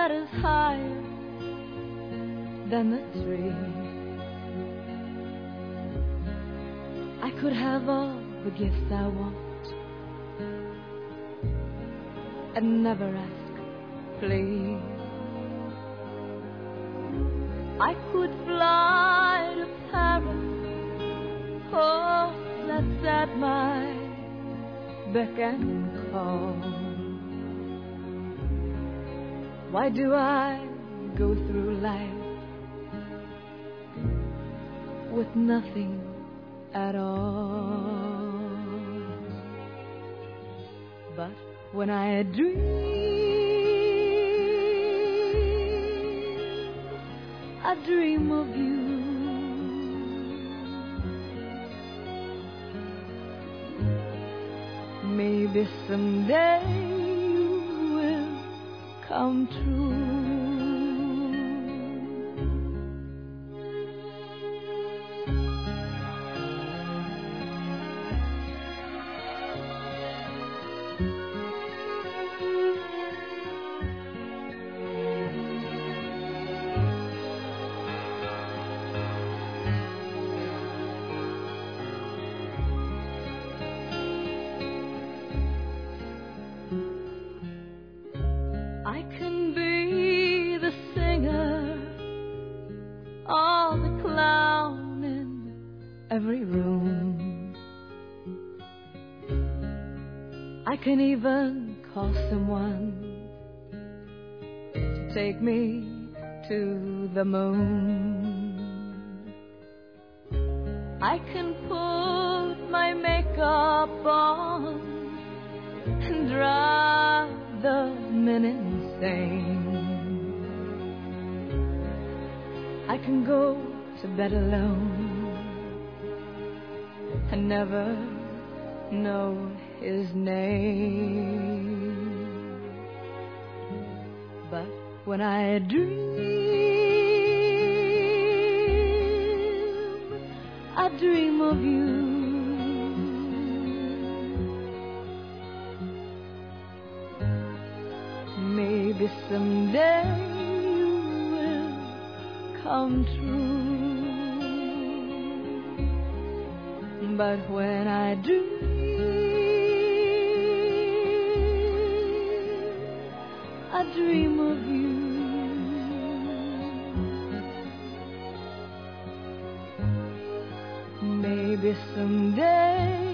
that is higher than the tree. I could have all the gifts I want and never ask, please. I could fly to Paris, oh, that's at my beck and call. Why do I go through life with nothing at all? But when I dream of you, maybe someday you will come true. I can be the singer or the clown in every room. I can even call someone to take me to the moon. I can put my makeup on and drive the men insane. I can go to bed alone and never know his name. But when I dream of you. Maybe someday you will come true. But when I dream of you. Maybe someday